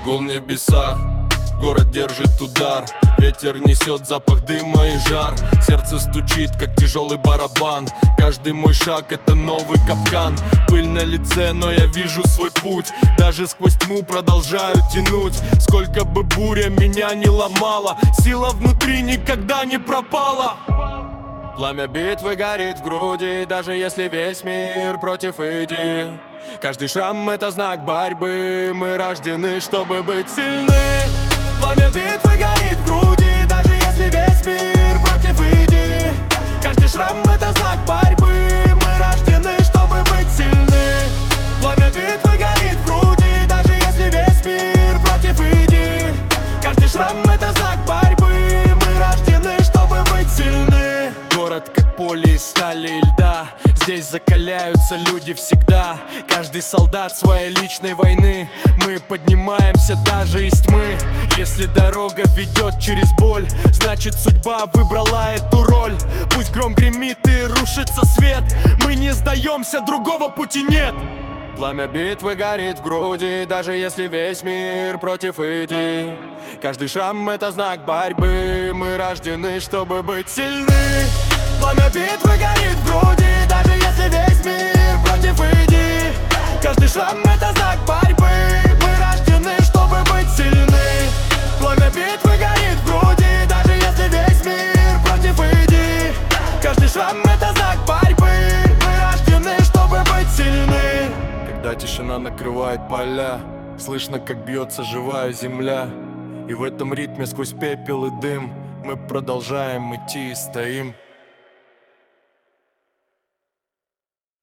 Гул в небесах, город держит удар. Ветер несет запах дыма и жар. Сердце стучит, как тяжелый барабан. Каждый мой шаг — это новый капкан. Пыль на лице, но я вижу свой путь. Даже сквозь тьму продолжаю тянуть. Сколько бы буря меня не ломала, сила внутри никогда не пропала. Пламя битвы горит в груди, даже если весь мир против идей. Каждый шрам — это знак борьбы. Мы рождены, чтобы быть сильны. Пламя битвы горит в груди, даже если весь мир против идей. Каждый шрам — это знак борьбы. Мы рождены, чтобы быть сильны. Пламя битвы горит в груди, даже если весь мир против идей. Каждый шрам — это знак борьбы. Мы рождены, чтобы быть сильны. Город как поле из стали и льда. Здесь закаляются люди всегда. Каждый солдат своей личной войны. Мы поднимаемся даже из тьмы. Если дорога ведет через боль, значит судьба выбрала эту роль. Пусть гром гремит и рушится свет, мы не сдаемся, другого пути нет. Пламя битвы горит в груди, даже если весь мир против идей. Каждый шрам — это знак борьбы. Мы рождены, чтобы быть сильны. Пламя битвы горит в груди, даже если весь мир против идей. Каждый шрам — это знак борьбы. Мы рождены, чтобы быть сильны. Пламя битвы горит в груди, даже если весь мир против идей. Каждый шрам — это знак борьбы. Мы рождены, чтобы быть сильны. Когда тишина накрывает поля, слышно, как бьется живая земля. И в этом ритме сквозь пепел и дым мы продолжаем идти и стоим.